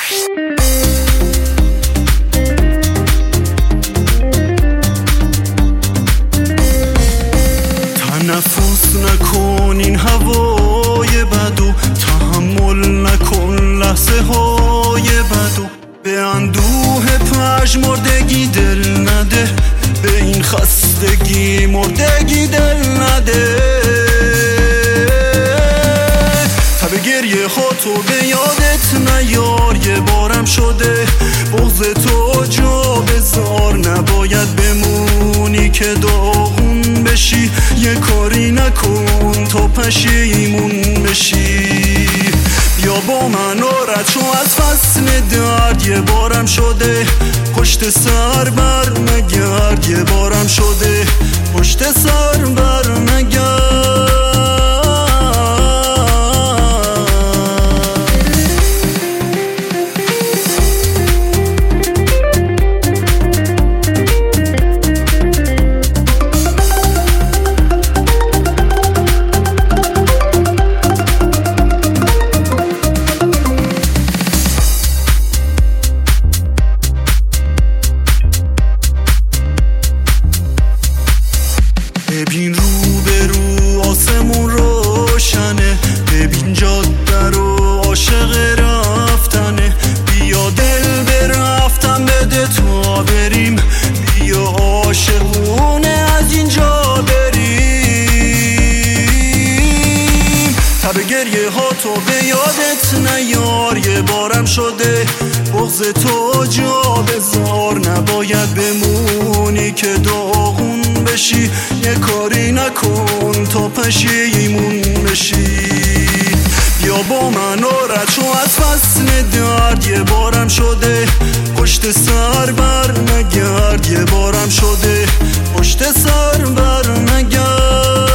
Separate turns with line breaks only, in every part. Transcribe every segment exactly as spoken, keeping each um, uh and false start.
تنفس نکن این هوای بدو، تحمل نکن لحظه های بدو، به اندوه پژمردگی دل نده، به این خستگی مردگی دل نده. تب گریه ها تو به یادت نیار، یه بارم شده بغض تو جا بذار، نباید بمونی که داغون بشی، یه کاری نکن تا پشیمون بشی. بیا با من رد شو از فصل درد، یه بارم شده پشت سر بر نگرد، یه بارم شده پشت سر بر نگرد. ببین رو به رو آسمون روشنه، ببین جاده رو عاشق رفتنه، بیا دل به رفتن بده تا بریم، بیا عاشقونه از اینجا بریم. تب گریه ها تو به یادت نیار، یه بارم شده بغض تو جا بذار، نباید بمونی که داغون بشی، یه کاری نکن تا پشیمون بشی. بیا با من رد شو از فصل درد، یه بارم شده پشت سر بر نگرد، یه بارم شده پشت سر بر نگرد.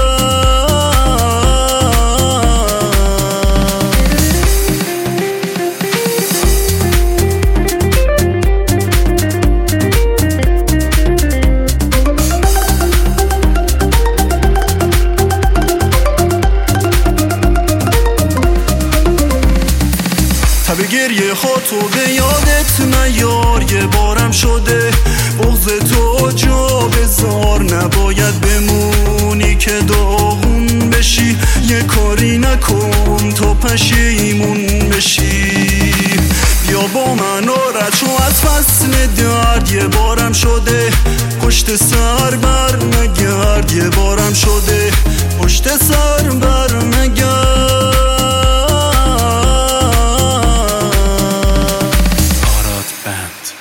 تب گریه ها تو به یادت نیار، یه بارم شده بغض تو جا بذار، نباید بمونی که داغون بشی، یه کاری نکن تا پشیمون بشی. بیا با من رد شو از فصل درد، یه بارم شده پشت سر بر نگرد، یه بارم شده پشت سر بر نگرد.